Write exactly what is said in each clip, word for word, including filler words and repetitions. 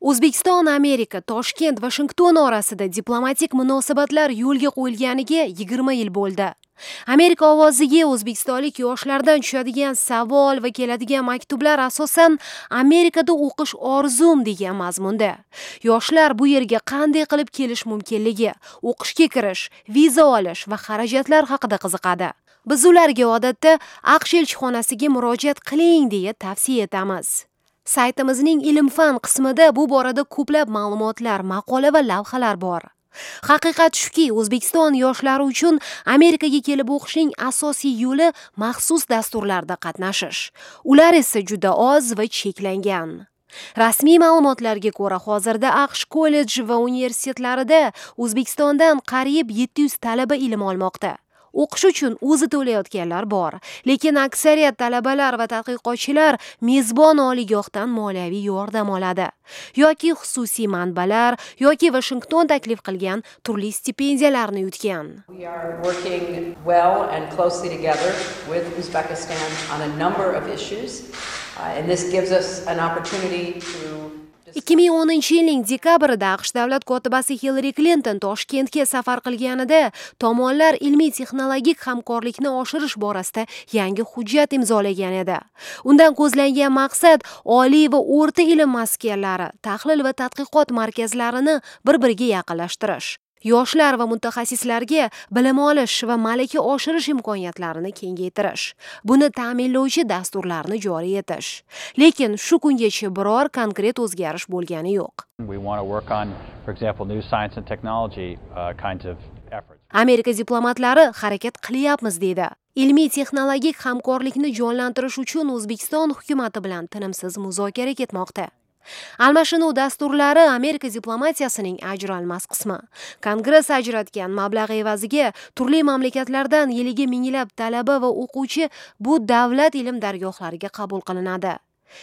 O'zbekiston, Amerika, Toshkent, Vashington orasida diplomatik munosabatlar yo'lga qo'yilganiga yigirma yil bo'ldi. Amerika ovoziga o'zbekistonlik yoshlardan tushadigan savol va keladigan maktublar asosan Amerikada o'qish orzum degan mazmunda. Yoshlar bu yerga qanday qilib kelish mumkinligi, o'qishga kirish, viza olish va xarajatlar haqida qiziqadi. Biz ularga odatda AQSh elchixonasiga murojaat qiling deya tavsiya etamiz. Saytimizning ilm-fan qismida bu borada ko'plab ma'lumotlar, maqola va lavhalar bor. Haqiqat shuki, O'zbekiston yoshlari uchun Amerikaga kelib o'qishning asosiy yo'li maxsus dasturlarda qatnashish. Ular esa juda oz va cheklangan. Rasmiy ma'lumotlarga ko'ra, hozirda AQSh kollej va universitetlarida O'zbekistondan qariyb yetti yuz talaba ilm olmoqda. O'qish uchun o'zi to'layotganlar bor, lekin aksariyat talabalar va tadqiqotchilar mezbon oliygohdan moliyaviy yordam oladi. Yoki xususiy manbalar, yoki Washington taklif qilgan turli stipendiyalarni yutgan. We are working well and closely together with Uzbekistan on a number of issues, uh, and this gives us an opportunity to ikki ming o'ninchi yilning dekabrida AQSh davlat kotibasi Hillary Clinton Toshkentga safar qilganida tomonlar ilmiy-texnologik hamkorlikni oshirish borasida yangi hujjat imzolagan edi. Undan ko'zlangan maqsad oliy va o'rta ilm maskanlari, tahlil va tadqiqot markazlarini bir-biriga yaqinlashtirish. Yoshlar va mutaxassislarga bilim olish va malaka oshirish imkoniyatlarini kengaytirish. Buni ta'minlovchi dasturlarni joriy etish. Lekin shu kungacha biror konkret o'zgarish bo'lgani yo'q. We want to work on, for example, new science and technology uh, kinds of efforts. Amerika diplomatlari harakat qilyapmiz dedi. Ilmiy-texnologik hamkorlikni jonlantirish uchun O'zbekiston hukumati bilan tinimsiz muzokara ketmoqda. Almashinuv dasturlari Amerika diplomatiyasining ajralmas qismi. Kongress ajratgan mablag' evaziga turli mamlakatlardan yiliga minglab talaba va o'quvchi bu davlat ilm dargohlariga qabul qilinadi.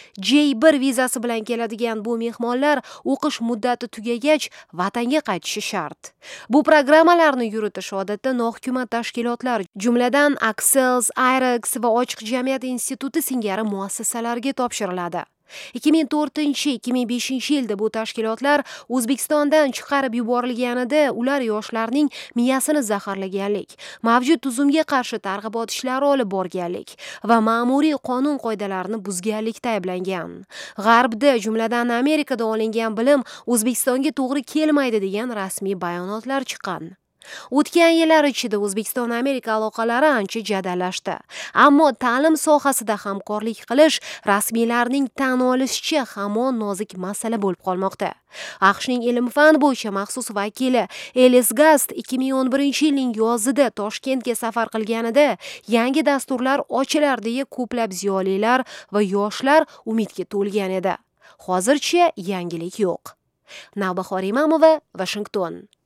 J bir vizasi bilan keladigan bu mehmonlar o'qish muddati tugagach vatanga qaytishi shart. Bu programmalarni yuritish odatda nohukumat tashkilotlar, jumladan Access, IREX va Ochiq jamiyat instituti singari muassasalarga topshiriladi. ikki ming to'rtinchi - ikki ming beshinchi yilda bu tashkilotlar O'zbekistondan chiqarib yuborilganida ular yoshlarning miyasini zaharlaganlik, mavjud tuzumga qarshi targ'ibot ishlari olib borganlik va ma'muriy qonun qoidalarini buzganlikda ayblangan. G'arbda, jumladan Amerikada olingan bilim O'zbekistonga to'g'ri kelmaydi degan rasmiy bayonotlar chiqqan. O'tgan yillar ichida O'zbekiston-Amerika aloqalari ancha jadallashdi. Ammo ta'lim sohasida hamkorlik qilish rasmiylarning tan olishicha hamon nozik masala bo'lib qolmoqda. AQShning ilm-fan bo'yicha maxsus vakili Ellis Gast ikki ming o'n birinchi yilning yozida Toshkentga safar qilganida yangi dasturlar ochilar deya ko'plab ziyolilar va yoshlar umidga to'lgan edi. Hozircha yangilik yo'q. Navbahor Imamova, Washington.